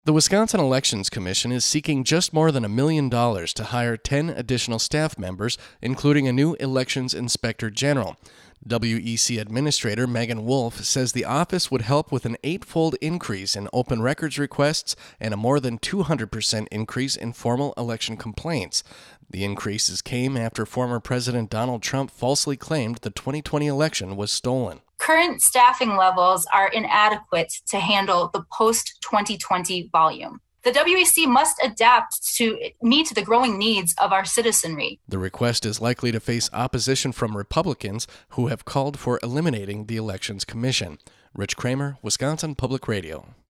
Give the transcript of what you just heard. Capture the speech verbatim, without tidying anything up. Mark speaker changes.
Speaker 1: The Wisconsin Elections Commission is seeking just more than a million dollars to hire ten additional staff members, including a new elections inspector general. W E C Administrator Megan Wolf says the office would help with an eightfold increase in open records requests and a more than two hundred percent increase in formal election complaints. The increases came after former President Donald Trump falsely claimed the twenty twenty election was stolen.
Speaker 2: Current staffing levels are inadequate to handle the post twenty twenty volume. The W E C must adapt to meet the growing needs of our citizenry.
Speaker 1: The request is likely to face opposition from Republicans who have called for eliminating the Elections Commission. Rich Kramer, Wisconsin Public Radio.